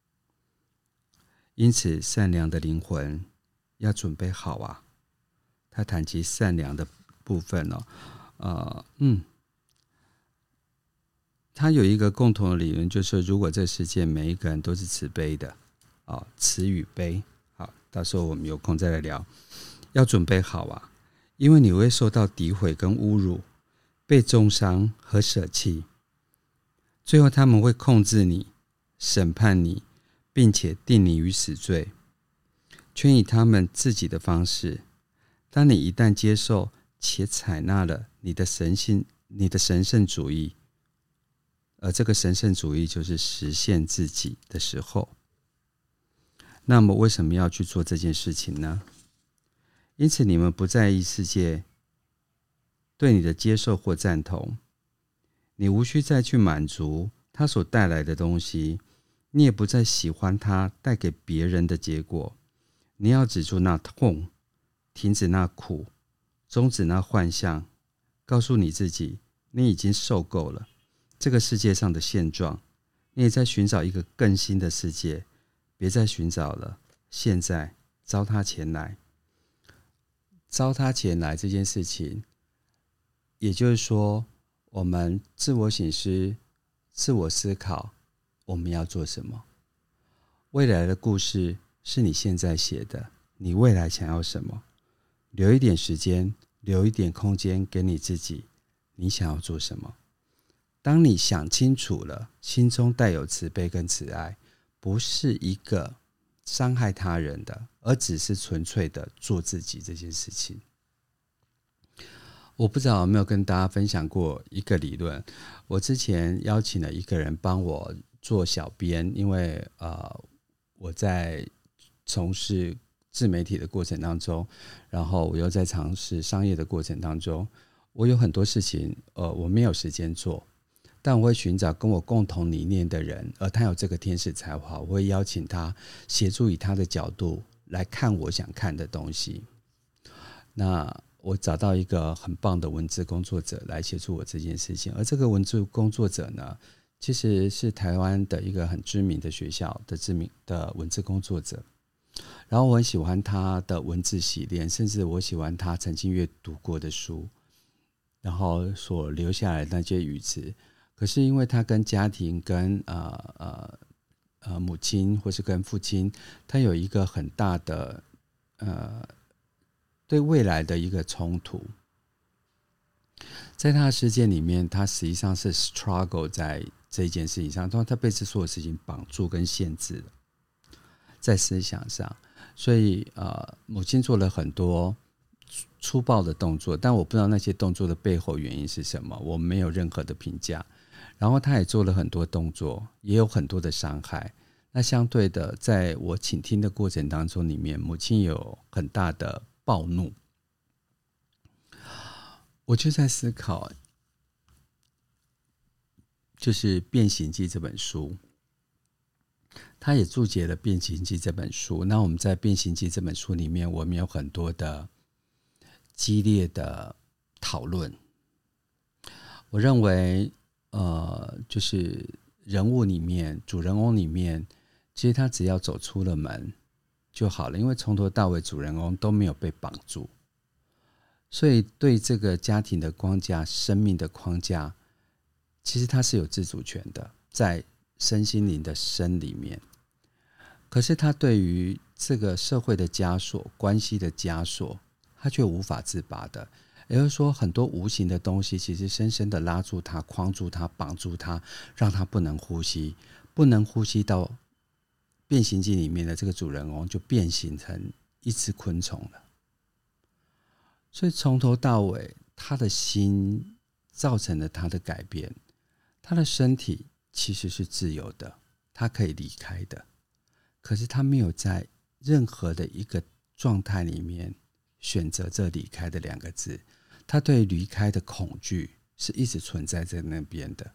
因此，善良的灵魂要准备好啊！他谈及善良的部分哦，呃，嗯，他有一个共同的理论，就是如果这世界每一个人都是慈悲的，哦，慈与悲。好，到时候我们有空再来聊。要准备好啊，因为你会受到诋毁跟侮辱，被重伤和舍弃，最后他们会控制你，审判你，并且定你于死罪，全以他们自己的方式。当你一旦接受且采纳了你的神性、你的神圣主义，而这个神圣主义就是实现自己的时候，那么为什么要去做这件事情呢？因此，你们不在意世界对你的接受或赞同，你无需再去满足它所带来的东西，你也不再喜欢它带给别人的结果。你要止住那痛，停止那苦，终止那幻象，告诉你自己，你已经受够了这个世界上的现状，你也在寻找一个更新的世界，别再寻找了，现在招他前来。招他前来这件事情，也就是说，我们自我省思、自我思考，我们要做什么？未来的故事是你现在写的，你未来想要什么？留一点时间，留一点空间给你自己，你想要做什么？当你想清楚了，心中带有慈悲跟慈爱，不是一个伤害他人的，而只是纯粹的做自己这件事情。我不知道有没有跟大家分享过一个理论。我之前邀请了一个人帮我做小编，因为呃我在从事自媒体的过程当中，然后我又在尝试商业的过程当中，我有很多事情呃我没有时间做。 但我会寻找跟我共同理念的人，而他有这个天使才华，我会邀请他协助以他的角度来看我想看的东西。那我找到一个很棒的文字工作者来协助我这件事情，而这个文字工作者呢，其实是台湾的一个很知名的学校的知名的文字工作者。然后我很喜欢他的文字洗练，甚至我喜欢他曾经阅读过的书，然后所留下来的那些语词。可是因为他跟家庭、跟呃呃呃母亲或是跟父亲，他有一个很大的呃对未来的一个冲突，在他的世界里面，他实际上是 struggle 在这一件事情上，他被这所有事情绑住跟限制了，在思想上。所以呃，母亲做了很多粗暴的动作，但我不知道那些动作的背后原因是什么，我没有任何的评价。然后他也做了很多动作，也有很多的伤害。那相对的，在我倾听的过程当中里面，母亲有很大的暴怒。我就在思考，就是《变形记》这本书，他也注解了《变形记》这本书。那我们在《变形记》这本书里面，我们有很多的激烈的讨论。我认为呃，就是人物里面，主人翁里面，其实他只要走出了门就好了，因为从头到尾主人翁都没有被绑住，所以对这个家庭的框架、生命的框架，其实他是有自主权的，在身心灵的身里面。可是他对于这个社会的枷锁、关系的枷锁，他却无法自拔的。也就是说，很多无形的东西其实深深的拉住他、框住他、绑住他，让他不能呼吸，不能呼吸到变形记里面的这个主人翁就变形成一只昆虫了。所以从头到尾，他的心造成了他的改变，他的身体其实是自由的，他可以离开的，可是他没有在任何的一个状态里面选择这离开的两个字。他对离开的恐惧是一直存在在那边的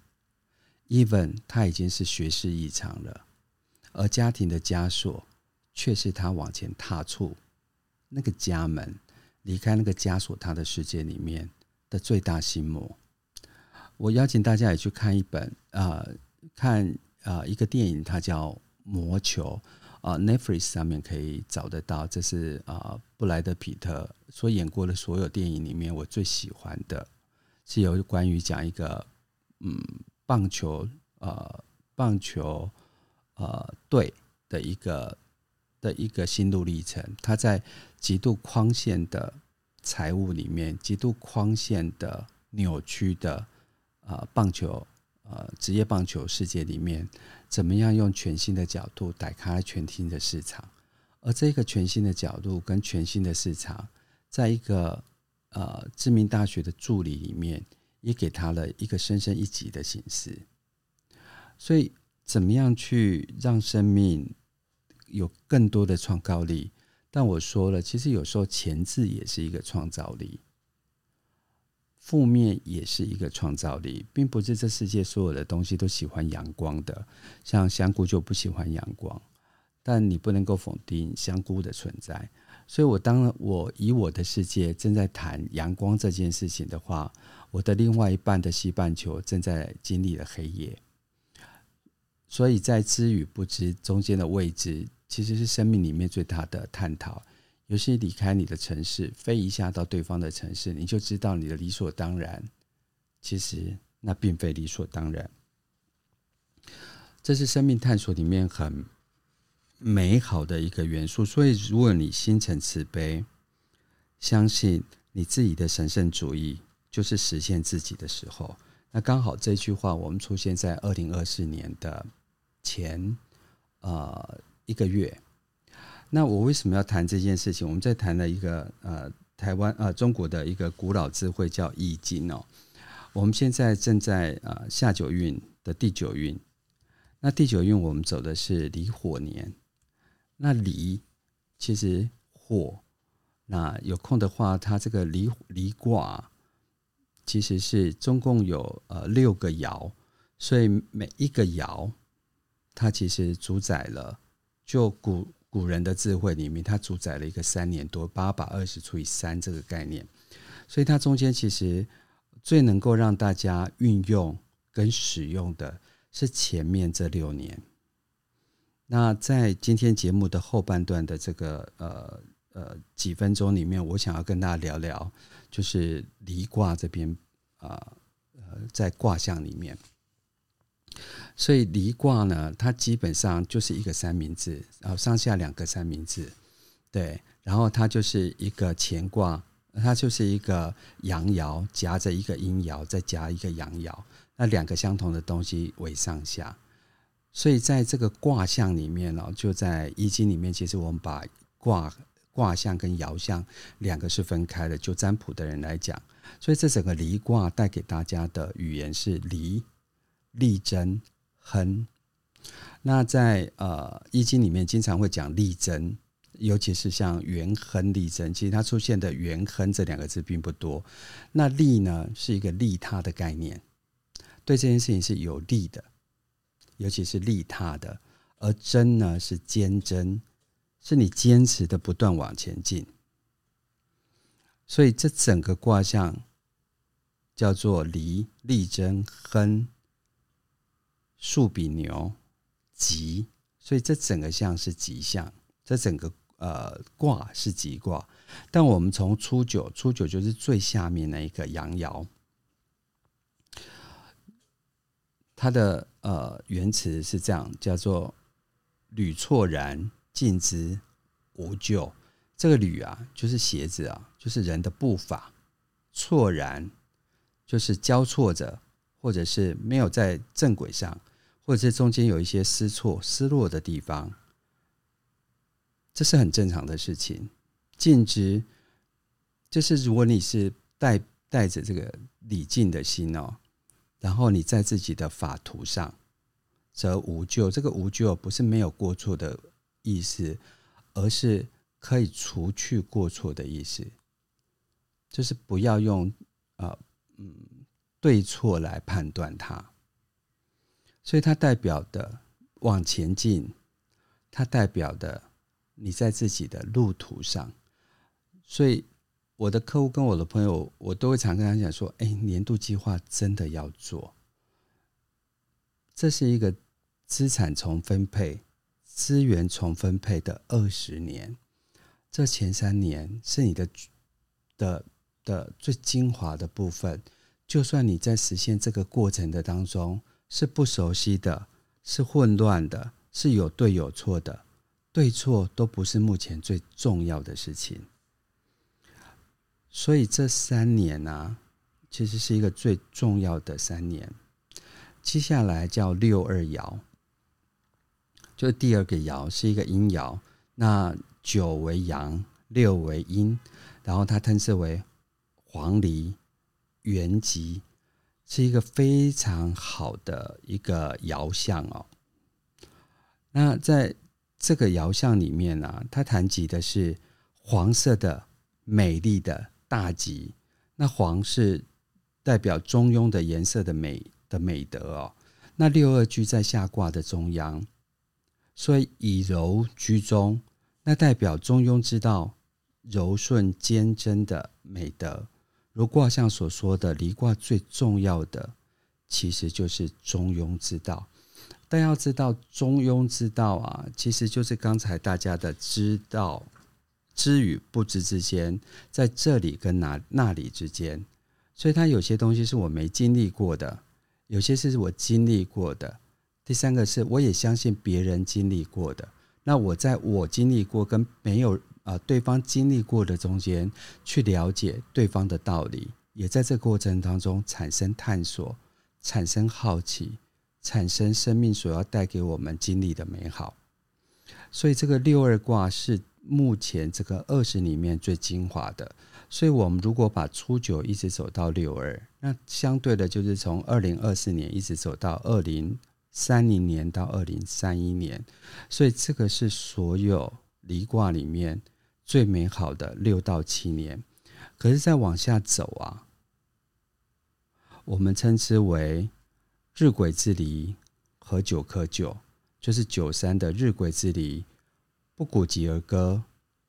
even 他已经是学识异常了，而家庭的枷锁却是他往前踏出那个家门，离开那个枷锁他的世界里面的最大心魔。我邀请大家也去看一本呃，看呃一个电影，它叫魔球，呃 Netflix 上面可以找得到。这是呃布莱德彼特所演过的所有电影里面我最喜欢的，是有关于讲一个嗯棒球呃棒球呃队的一个的一个心路历程。他在极度框限的财务里面，极度框限的扭曲的呃棒球呃职业棒球世界里面，怎么样用全新的角度打开全新的市场。而这个全新的角度跟全新的市场，在一个呃知名大学的助理里面，也给他了一个深深一级的形式。所以怎么样去让生命有更多的创造力？但我说了，其实有时候前置也是一个创造力，负面也是一个创造力，并不是这世界所有的东西都喜欢阳光的，像香菇就不喜欢阳光，但你不能够否定香菇的存在。所以我当我以我的世界正在谈阳光这件事情的话，我的另外一半的西半球正在经历了黑夜。所以在知与不知中间的位置，其实是生命里面最大的探讨。有些离开你的城市，飞一下到对方的城市，你就知道你的理所当然，其实那并非理所当然。这是生命探索里面很美好的一个元素。所以如果你心存慈悲，相信你自己的神圣主义就是实现自己的时候，那刚好这句话我们出现在二零二四年的前呃一个月。那我为什么要谈这件事情？我们在谈了一个呃台湾呃中国的一个古老智慧叫易经哦。我们现在正在呃下九运的第九运，那第九运我们走的是离火年。那离其实火，那有空的话，它这个离离卦其实是中共有呃六个爻， 所以每一个爻它其实主宰了，就古古人的智慧里面，它主宰了一个三年多，八把二十除以三这个概念。所以它中间其实最能够让大家运用跟使用的是前面这六年。那在今天节目的后半段的这个呃呃几分钟里面，我想要跟大家聊聊，就是离卦这边啊、呃、在卦象里面。所以离卦呢，它基本上就是一个三明治，然后上下两个三明治，对，然后它就是一个乾卦，它就是一个阳爻夹着一个阴爻，再夹一个阳爻，那两个相同的东西为上下。所以在这个卦象里面呢，就在易经里面，其实我们把卦卦象跟爻象两个是分开的，就占卜的人来讲，所以这整个离卦带给大家的语言是离、力争、亨。那在呃易经里面经常会讲力争，尤其是像元亨利贞，其实它出现的元亨这两个字并不多。那利呢，是一个利他的概念，对这件事情是有利的，尤其是利他的。而争呢，是坚贞，是你坚持的不断往前进。所以这整个卦象叫做离、力争、亨、树比牛、吉，所以这整个象是吉象，这整个呃卦是吉卦。但我们从初九，初九就是最下面那一个阳爻，它的呃原词是这样，叫做履错然，进之无咎。这个履啊，就是鞋子啊，就是人的步伐；错然，就是交错着，或者是没有在正轨上，或者是中间有一些失错、失落的地方，这是很正常的事情。进之，就是如果你是带带着这个礼敬的心哦，然后你在自己的法途上，则无咎。这个无咎不是没有过错的意思，而是可以除去过错的意思，就是不要用呃嗯对错来判断它。所以它代表的往前进，它代表的你在自己的路途上。所以我的客户跟我的朋友，我都会常跟他讲说，哎，年度计划真的要做。这是一个资产重分配、资源重分配的二十年。这前三年是你的的的最精华的部分。就算你在实现这个过程的当中是不熟悉的，是混乱的，是有对有错的，对错都不是目前最重要的事情。所以这三年啊，其实是一个最重要的三年。接下来叫六二爻，就是第二个爻是一个阴爻，那九为阳，六为阴，然后它称之为黄鹂、元吉，是一个非常好的一个爻象哦。那在这个爻象里面啊，它谈及的是黄色的美丽的大吉，那黄是代表中庸的颜色的美的美德哦。那六二居在下卦的中央，所以以柔居中，那代表中庸之道，柔顺坚贞的美德。如卦象所说的，离卦最重要的其实就是中庸之道。但要知道中庸之道啊，其实就是刚才大家的知道、知与不知之间，在这里跟那那里之间。所以它有些东西是我没经历过的，有些是我经历过的。第三个是我也相信别人经历过的。那我在我经历过跟没有呃对方经历过的中间，去了解对方的道理，也在这个过程当中产生探索，产生好奇，产生生命所要带给我们经历的美好。所以这个六二卦是目前这个二十里面最精华的。所以我们如果把初九一直走到六二，那相对的就是从二零二四年一直走到二零三零年到二零三一年。所以这个是所有离卦里面最美好的六到七年。可是再往下走啊，我们称之为日晷之离，合九克九，就是九三的日晷之离，不鼓极而歌，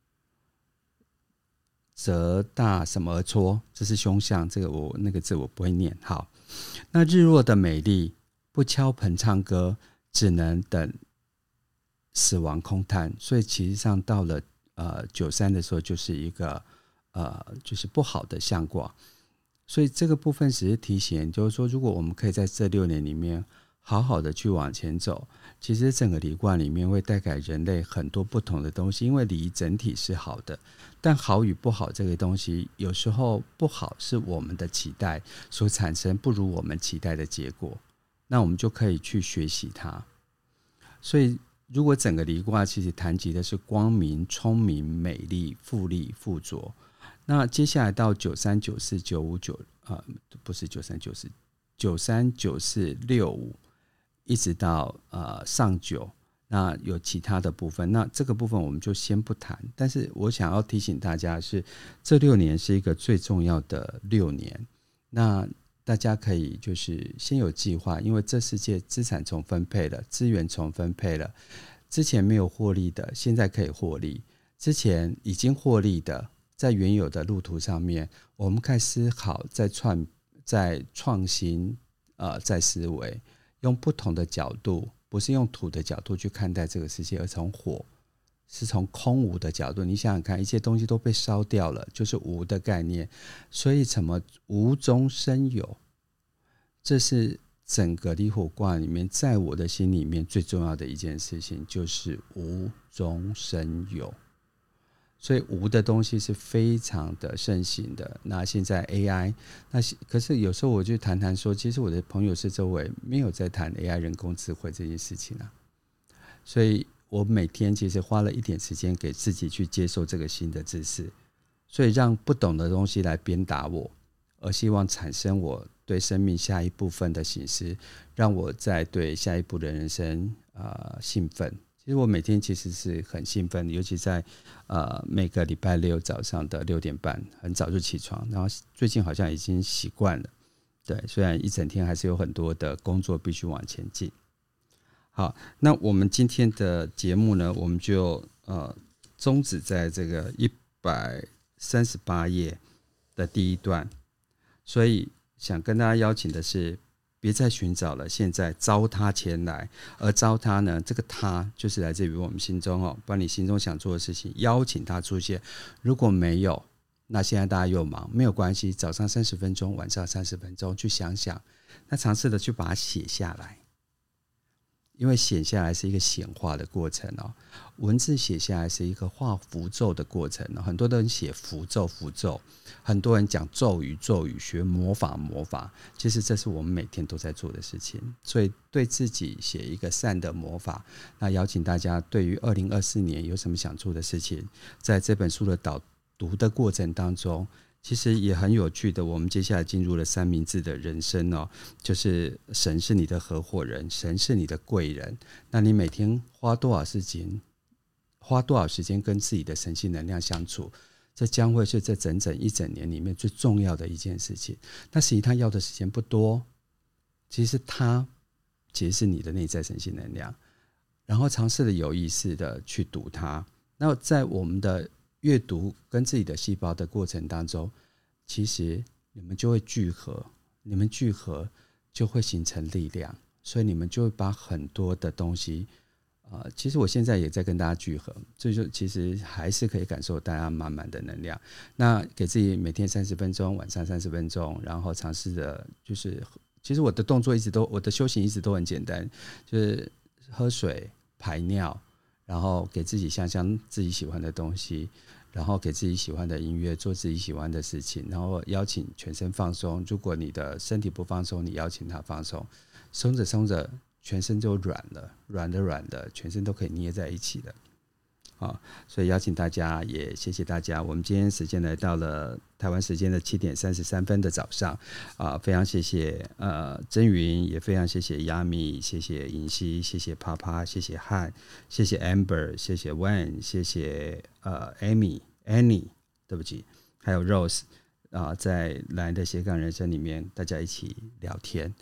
则大什么而撮，这是凶相，这个我那个字我不会念。好，那日落的美丽，不敲盆唱歌，只能等死亡空叹。所以其实上到了呃九三的时候，就是一个呃就是不好的象卦。所以这个部分只是提醒，就是说，如果我们可以在这六年里面好好的去往前走，其实整个离卦里面会带给人类很多不同的东西。因为离整体是好的，但好与不好这个东西，有时候不好是我们的期待所产生不如我们期待的结果，那我们就可以去学习它。所以如果整个离卦其实谈及的是光明、聪明、美丽、富丽、富足，那接下来到九三、九四、九五、九呃不是九三、九四、九三、九四、六五，一直到呃上九，那有其他的部分，那这个部分我们就先不谈。但是我想要提醒大家的是，这六年是一个最重要的六年，那大家可以就是先有计划，因为这世界资产重分配了，资源重分配了，之前没有获利的，现在可以获利；之前已经获利的，在原有的路途上面，我们开始思考，在创在创新，呃，在思维，用不同的角度，不是用土的角度去看待这个世界，而从火，是从空无的角度。你想想看，一切东西都被烧掉了，就是无的概念。所以什么无中生有，这是整个离火卦里面，在我的心里面最重要的一件事情，就是无中生有。所以无的东西是非常的盛行的。那现在 A I， 那可是有时候我就谈谈说，其实我的朋友是周围没有在谈 A I 人工智慧这件事情啊。所以我每天其实花了一点时间给自己去接受这个新的知识，所以让不懂的东西来鞭打我，而希望产生我对生命下一部分的省思，让我在对下一步的人生、呃、兴奋。其实我每天其实是很兴奋的，尤其在呃每个礼拜六早上的六点半，很早就起床，然后最近好像已经习惯了。对，虽然一整天还是有很多的工作必须往前进。好，那我们今天的节目呢，我们就呃终止在这个一百三十八页的第一段，所以想跟大家邀请的是，别再寻找了，现在招他前来。而招他呢，这个他就是来自于我们心中哦，把你心中想做的事情邀请他出现。如果没有，那现在大家又忙，没有关系，早上三十分钟，晚上三十分钟去想想，那尝试的去把它写下来。因为写下来是一个显化的过程哦，文字写下来是一个画符咒的过程哦。很多人写符咒符咒，很多人讲咒语咒语，学魔法魔法，其实这是我们每天都在做的事情。所以对自己写一个善的魔法，那邀请大家对于二零二四年有什么想做的事情，在这本书的导读的过程当中，其实也很有趣的。我们接下来进入了三明治的人生哦，就是神是你的合伙人，神是你的贵人。那你每天花多少时间，花多少时间跟自己的神性能量相处，这将会是这整整一整年里面最重要的一件事情。那实际他要的时间不多，其实他其实是你的内在神性能量，然后尝试的有意识的去读它。那在我们的阅读跟自己的细胞的过程当中，其实你们就会聚合，你们聚合就会形成力量，所以你们就会把很多的东西，呃，其实我现在也在跟大家聚合，所以就其实还是可以感受大家满满的能量。那给自己每天三十分钟，晚上三十分钟，然后尝试着就是，其实我的动作一直都，我的修行一直都很简单，就是喝水、排尿。然后给自己想想自己喜欢的东西，然后给自己喜欢的音乐，做自己喜欢的事情，然后邀请全身放松。如果你的身体不放松，你邀请它放松，松着松着全身就软了，软的软的，全身都可以捏在一起的。好，所以邀请大家，也谢谢大家。我们今天时间来到了台湾时间的七点三十三分的早上，啊，非常谢谢呃真云，也非常谢谢亚米，谢谢银溪，谢谢啪啪，谢谢汉，谢谢 Amber， 谢谢 Wan， 谢谢呃 Amy、Annie， 对不起，还有 Rose 啊、呃，在蓝的斜杠人生里面，大家一起聊天。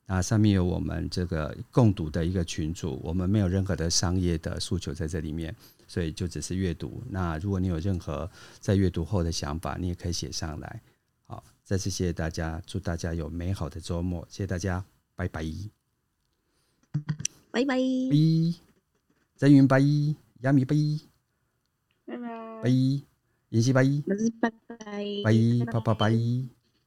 那上面有我们这个共读的一个群组，我们没有任何的商业的诉求在这里面，所以就只是阅读。那如果你有任何在阅读后的想法，你也可以写上来。好，再次谢谢大家，祝大家有美好的周末，谢谢大家，拜拜， 拜拜， 真云拜，亚米拜， 拜拜， 拜，妍希拜， 拜拜， 拜，拜拜拜。